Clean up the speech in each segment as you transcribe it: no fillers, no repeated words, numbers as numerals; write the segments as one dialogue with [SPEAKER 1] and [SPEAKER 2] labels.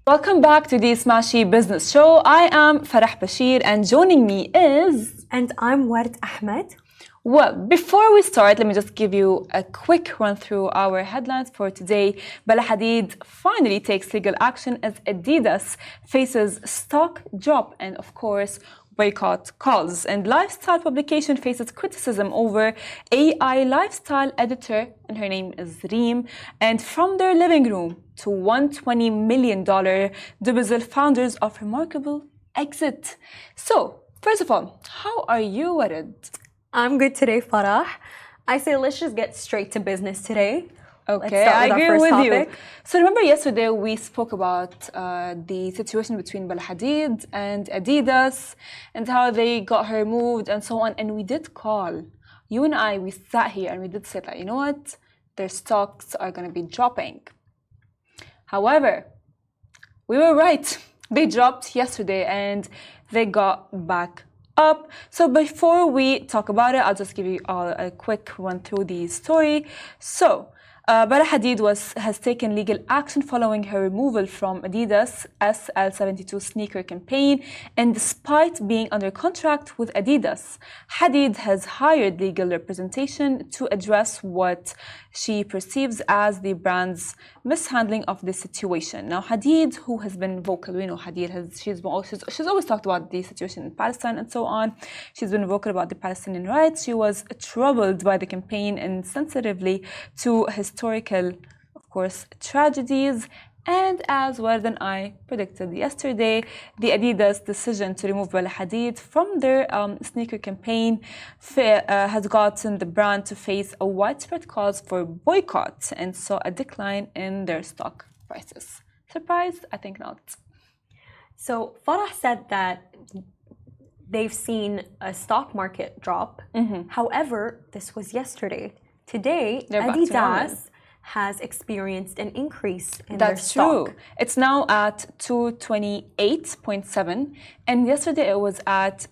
[SPEAKER 1] Welcome back to the Smashy Business Show. I am Farah Bashir and joining me is...
[SPEAKER 2] And I'm Ward Ahmed.
[SPEAKER 1] Well, before we start, let me just give you a quick run through our headlines for today. Bella Hadid finally takes legal action as Adidas faces stock drop and, of course, boycott calls. And lifestyle publication faces criticism over AI lifestyle editor, and her name is Reem. And from their living room to $120 million, Dubizzle founders of remarkable exit. So, first of all, how are you, Warid?
[SPEAKER 2] I'm good today, Farah. I say let's just get straight to business today.
[SPEAKER 1] Okay, I agree with you. So remember yesterday we spoke about the situation between Bella Hadid and Adidas and how they got her moved and so on. And we did call. You and I, we sat here and we did say that, you know what? Their stocks are going to be dropping. However, we were right. They dropped yesterday and they got back up. So before we talk about it, I'll just give you all a quick run through the story. So Bella Hadid has taken legal action following her removal from Adidas SL72 sneaker campaign, and despite being under contract with Adidas, Hadid has hired legal representation to address what she perceives as the brand's mishandling of the situation. Now, Hadid, who has been vocal, we know Hadid she's always talked about the situation in Palestine and so on. She's been vocal about the Palestinian rights. She was troubled by the campaign and sensitively to historical, of course, tragedies. And as well than I predicted yesterday, the Adidas decision to remove Bella Hadid from their sneaker campaign has gotten the brand to face a widespread calls for boycott and saw a decline in their stock prices. Surprised? I think not.
[SPEAKER 2] So Farah said that they've seen a stock market drop. However, this was yesterday. Today, Adidas has experienced an increase in their stock.
[SPEAKER 1] That's true. It's now at 228.7, and yesterday it was at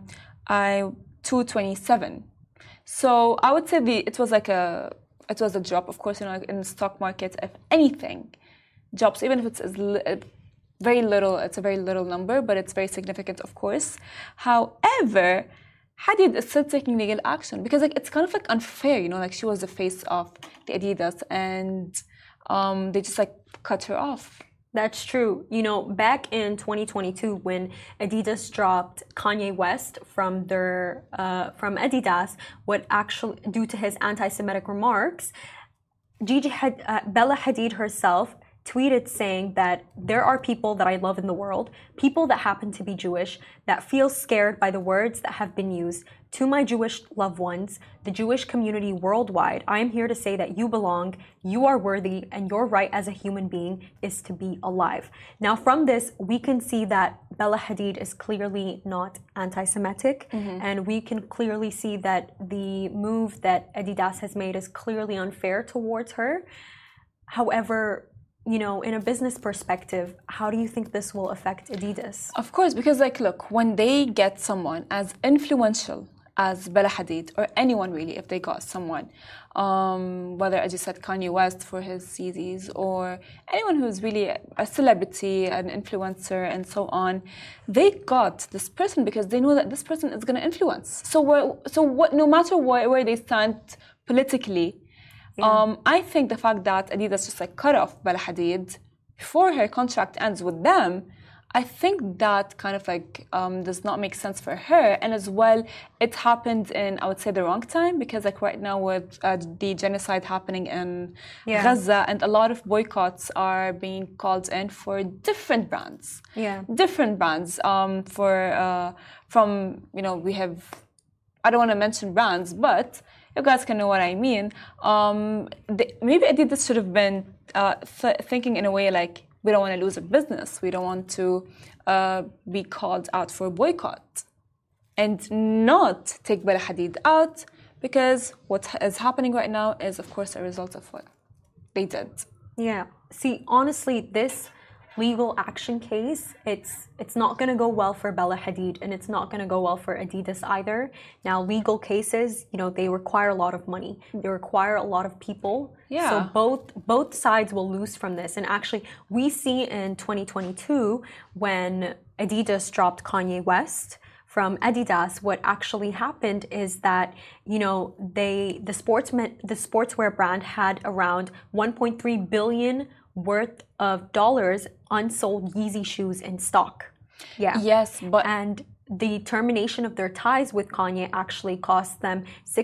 [SPEAKER 1] 227. So I would say it was a drop. Of course, in the stock market, if anything, drops, even if it's very little, it's a very little number, but it's very significant, of course. However, Hadid is still taking legal action because it's kind of unfair, she was the face of the Adidas and they just cut her off.
[SPEAKER 2] That's true. Back in 2022 when Adidas dropped Kanye West from Adidas, due to his anti-Semitic remarks, Bella Hadid herself tweeted saying that there are people that I love in the world, people that happen to be Jewish, that feel scared by the words that have been used. To my Jewish loved ones, the Jewish community worldwide, I am here to say that you belong, you are worthy, and your right as a human being is to be alive. Now, from this, we can see that Bella Hadid is clearly not anti-Semitic, and we can clearly see that the move that Adidas has made is clearly unfair towards her. However, in a business perspective, how do you think this will affect Adidas?
[SPEAKER 1] Of course, because look, when they get someone as influential as Bella Hadid, or anyone really, if they got someone, whether, as you said, Kanye West for his CDs, or anyone who's really a celebrity, an influencer, and so on, they got this person because they know that this person is going to influence. No matter where they stand politically, I think the fact that Adidas just cut off Bella Hadid before her contract ends with them, I think that kind of does not make sense for her. And as well, it happened in, I would say, the wrong time because right now with the genocide happening in Gaza, and a lot of boycotts are being called in for different brands. Different brands we have, I don't want to mention brands, but you guys can know what I mean. Maybe Adidas should have been thinking in a way we don't want to lose a business. We don't want to be called out for boycott and not take Bella Hadid out because what is happening right now is, of course, a result of what they did.
[SPEAKER 2] Yeah. See, honestly, this legal action case, it's not going to go well for Bella Hadid, and it's not going to go well for Adidas either. Now, legal cases, they require a lot of money. They require a lot of people.
[SPEAKER 1] Yeah.
[SPEAKER 2] So both sides will lose from this. And actually, we see in 2022 when Adidas dropped Kanye West from Adidas, what actually happened is that, the sportswear brand had around 1.3 billion worth of dollars unsold Yeezy shoes in stock. Yeah.
[SPEAKER 1] Yes,
[SPEAKER 2] and the termination of their ties with Kanye actually cost them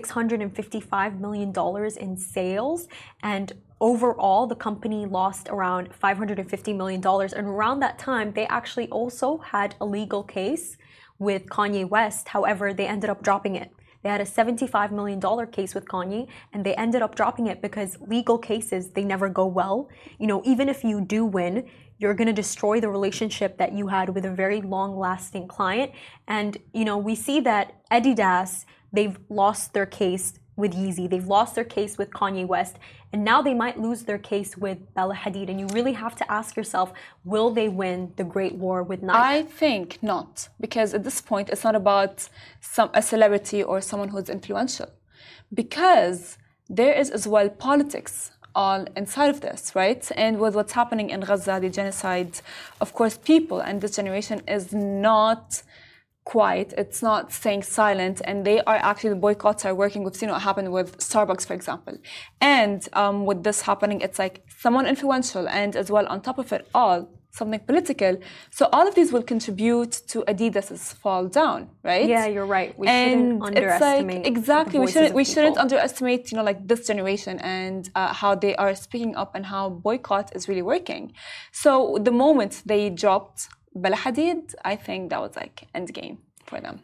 [SPEAKER 2] $655 million in sales, and overall the company lost around $550 million. And around that time, they actually also had a legal case with Kanye West. However, they ended up dropping it. They had a $75 million case with Kanye, and they ended up dropping it because legal cases, they never go well. Even if you do win, you're going to destroy the relationship that you had with a very long-lasting client. And, we see that Adidas, they've lost their case with Yeezy. They've lost their case with Kanye West. And now they might lose their case with Bella Hadid. And you really have to ask yourself, will they win the Great War with Nike?
[SPEAKER 1] I think not. Because at this point, it's not about a celebrity or someone who's influential. Because there is as well politics all inside of this, right? And with what's happening in Gaza, the genocide, of course, people and this generation is not quiet, it's not staying silent, and they are actually, the boycotts are working. We've seen what happened with Starbucks, for example. And with this happening, it's like someone influential, and as well, on top of it all, something political. So all of these will contribute to Adidas's fall down, right?
[SPEAKER 2] Yeah, you're right. We shouldn't underestimate.
[SPEAKER 1] Exactly, we shouldn't underestimate, this generation and how they are speaking up and how boycott is really working. So the moment they dropped Bella Hadid, I think that was end game for them.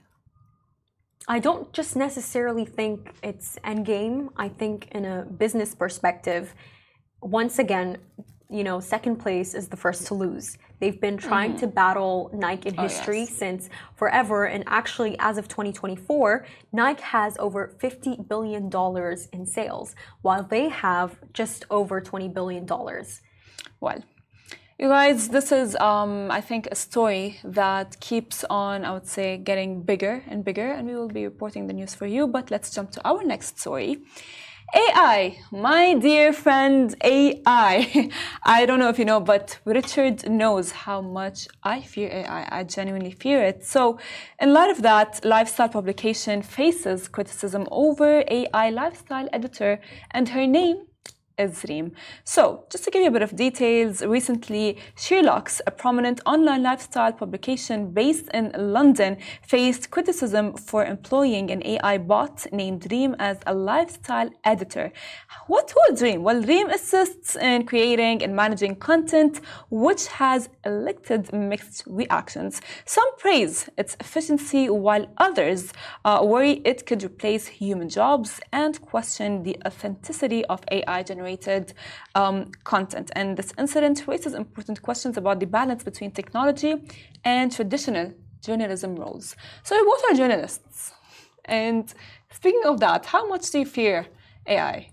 [SPEAKER 2] I don't just necessarily think it's end game. I think in a business perspective, once again, second place is the first to lose. They've been trying to battle Nike in history since forever. And actually, as of 2024, Nike has over $50 billion in sales, while they have just over $20 billion.
[SPEAKER 1] Well, you guys, this is, I think, a story that keeps on, I would say, getting bigger and bigger, and we will be reporting the news for you. But let's jump to our next story. AI, my dear friend, AI. I don't know if you know, but Richard knows how much I fear AI. I genuinely fear it. So, in light of that, Lifestyle publication faces criticism over AI lifestyle editor, and her name is Reem. So, just to give you a bit of details, recently, Sherlock's, a prominent online lifestyle publication based in London, faced criticism for employing an AI bot named Reem as a lifestyle editor. What was Reem? Well, Reem assists in creating and managing content, which has elicited mixed reactions. Some praise its efficiency, while others worry it could replace human jobs and question the authenticity of AI-generated content. And this incident raises important questions about the balance between technology and traditional journalism roles. So we both are journalists. And speaking of that, how much do you fear AI?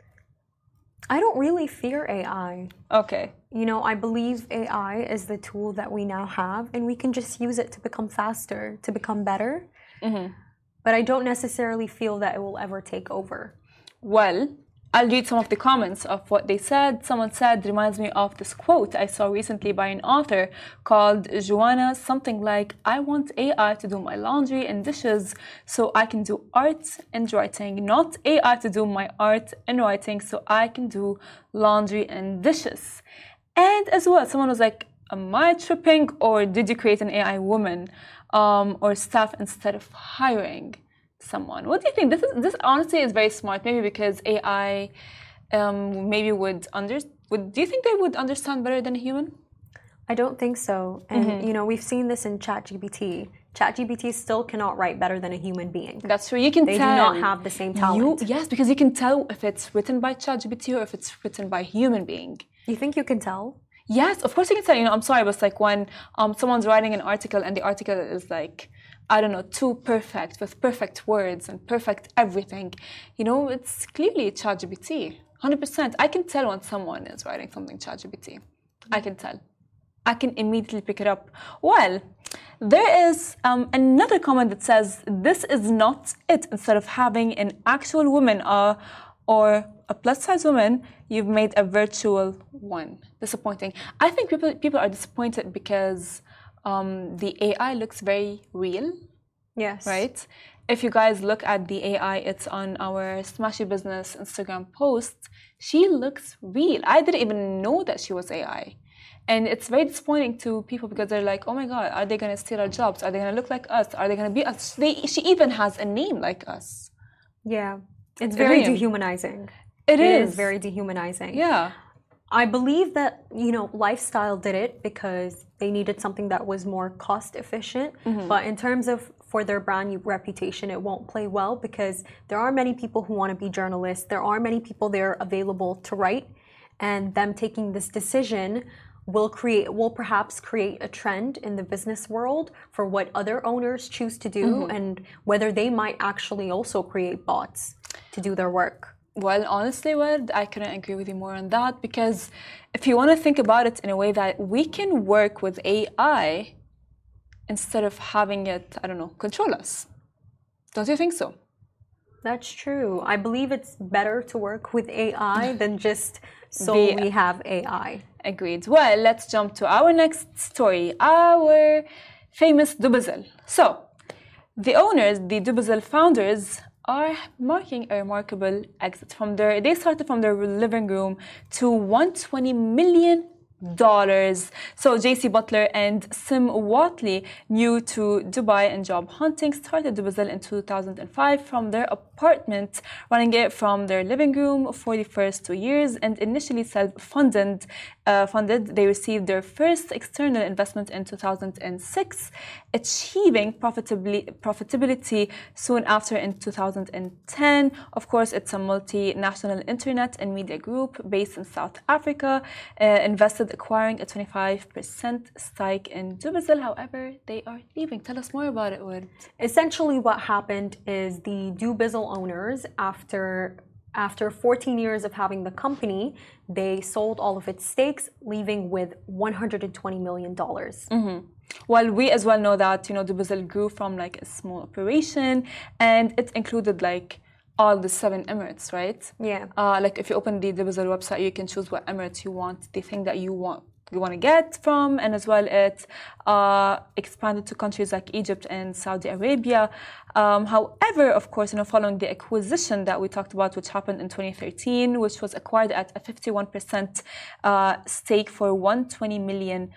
[SPEAKER 2] I don't really fear AI.
[SPEAKER 1] Okay.
[SPEAKER 2] I believe AI is the tool that we now have, and we can just use it to become faster, to become better. Mm-hmm. But I don't necessarily feel that it will ever take over.
[SPEAKER 1] Well, I'll read some of the comments of what they said. Someone said, reminds me of this quote I saw recently by an author called Joanna, something like, I want AI to do my laundry and dishes so I can do art and writing, not AI to do my art and writing so I can do laundry and dishes. And as well, someone was like, am I tripping, or did you create an AI woman or staff instead of hiring someone? What do you think? This honestly is very smart. Maybe because AI maybe do you think they would understand better than a human?
[SPEAKER 2] I don't think so. And we've seen this in ChatGPT. ChatGPT still cannot write better than a human being.
[SPEAKER 1] That's true. You can tell.
[SPEAKER 2] They do not have the same talent.
[SPEAKER 1] Yes, because you can tell if it's written by ChatGPT or if it's written by a human being.
[SPEAKER 2] You think you can tell?
[SPEAKER 1] Yes, of course you can tell. I'm sorry, but it's like when someone's writing an article and the article is like, I don't know, too perfect, with perfect words and perfect everything. It's clearly ChatGPT, 100%. I can tell when someone is writing something ChatGPT. I can tell. I can immediately pick it up. Well, there is another comment that says this is not it. Instead of having an actual woman or a plus-size woman, you've made a virtual one. Disappointing. I think people are disappointed because the AI looks very real.
[SPEAKER 2] Yes.
[SPEAKER 1] Right? If you guys look at the AI, it's on our Smashy Business Instagram post. She looks real. I didn't even know that she was AI. And it's very disappointing to people because they're like, oh my God, are they going to steal our jobs? Are they going to look like us? Are they going to be us? She even has a name like us.
[SPEAKER 2] Yeah. It's very dehumanizing.
[SPEAKER 1] It is
[SPEAKER 2] very dehumanizing.
[SPEAKER 1] Yeah.
[SPEAKER 2] I believe that, lifestyle did it because they needed something that was more cost efficient. But in terms of for their brand reputation, it won't play well because there are many people who want to be journalists. There are many people there available to write. And them taking this decision will perhaps create a trend in the business world for what other owners choose to do and whether they might actually also create bots to do their work.
[SPEAKER 1] Well, honestly, I couldn't agree with you more on that because if you want to think about it in a way that we can work with AI instead of having it, I don't know, control us. Don't you think so?
[SPEAKER 2] That's true. I believe it's better to work with AI than just we have AI.
[SPEAKER 1] Agreed. Well, let's jump to our next story, our famous Dubizzle. So, the owners, the Dubizzle founders, are marking a remarkable exit they started from their living room to $120 million. So JC Butler and Sim Watley, new to Dubai and job hunting, started Dubizzle in 2005 from their apartment, running it from their living room for the first 2 years, and initially self-funded. They received their first external investment in 2006, achieving profitability soon after in 2010. Of course, it's a multinational internet and media group based in South Africa, invested acquiring a 25% stake in Dubizzle. However, they are leaving. Tell us more about it, Wood.
[SPEAKER 2] Essentially, what happened is the Dubizzle owners, after 14 years of having the company, they sold all of its stakes, leaving with $120 million.
[SPEAKER 1] Well, we as well know that, Dubizzle grew from like a small operation and it included like all the 7 Emirates, right?
[SPEAKER 2] Yeah.
[SPEAKER 1] Like if you open the Dubizzle website, you can choose what Emirates you want, the thing that you want to get from, and as well it expanded to countries like Egypt and Saudi Arabia. However, of course, following the acquisition that we talked about, which happened in 2013, which was acquired at a 51% stake for $120 million.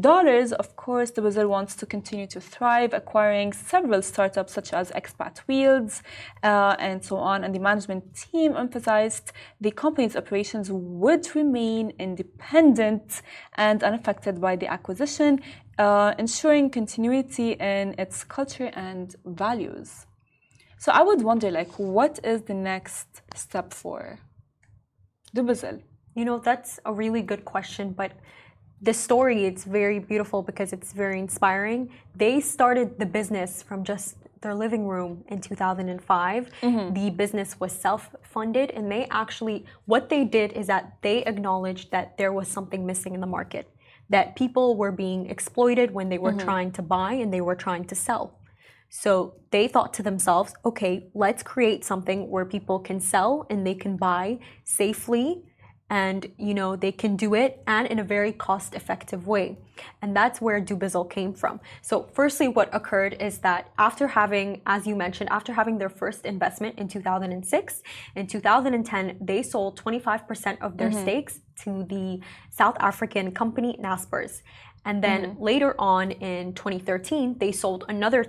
[SPEAKER 1] Of course, Dubizzle wants to continue to thrive, acquiring several startups such as Expat Wheels and so on. And the management team emphasized the company's operations would remain independent and unaffected by the acquisition, ensuring continuity in its culture and values. So I would wonder, what is the next step for Dubizzle?
[SPEAKER 2] That's a really good question, but the story, it's very beautiful because it's very inspiring. They started the business from just their living room in 2005. The business was self-funded, and what they did is that they acknowledged that there was something missing in the market, that people were being exploited when they were trying to buy and they were trying to sell. So they thought to themselves, okay, let's create something where people can sell and they can buy safely, and they can do it and in a very cost-effective way. And that's where Dubizzle came from. So firstly, what occurred is that after having, as you mentioned, after having their first investment in 2006, in 2010, they sold 25% of their stakes to the South African company Naspers. And then later on in 2013, they sold another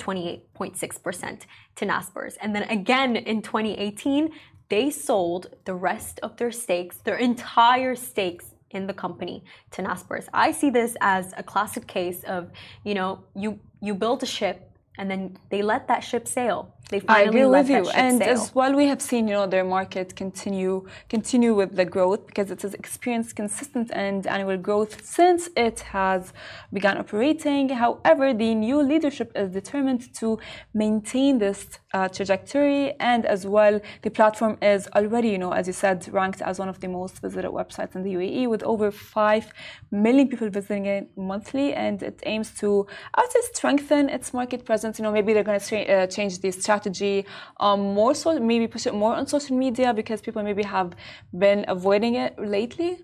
[SPEAKER 2] 28.6% to Naspers. And then again in 2018, they sold the rest of their stakes, their entire stakes in the company to Naspers. I see this as a classic case of, you build a ship and then they let that ship sail. They
[SPEAKER 1] I
[SPEAKER 2] finally
[SPEAKER 1] agree
[SPEAKER 2] let
[SPEAKER 1] with
[SPEAKER 2] that
[SPEAKER 1] you.
[SPEAKER 2] ship
[SPEAKER 1] And
[SPEAKER 2] sail.
[SPEAKER 1] as well, we have seen, their market continue with the growth because it has experienced consistent and annual growth since it has begun operating. However, the new leadership is determined to maintain this trajectory, and as well, the platform is already, as you said, ranked as one of the most visited websites in the UAE with over 5 million people visiting it monthly, and it aims to, I would say, strengthen its market presence. Maybe they're going to change the strategy more, so maybe push it more on social media because people maybe have been avoiding it lately.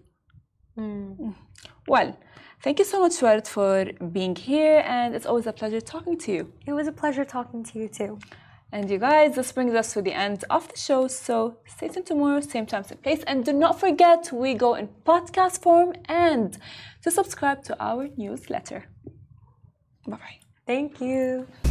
[SPEAKER 1] Well, thank you so much, Ward, for being here, and it's always a pleasure talking to you.
[SPEAKER 2] It was a pleasure talking to you too.
[SPEAKER 1] And you guys, this brings us to the end of the show, so stay tuned tomorrow, same time, same place, and do not forget we go in podcast form and to subscribe to our newsletter. Bye-bye.
[SPEAKER 2] Thank you.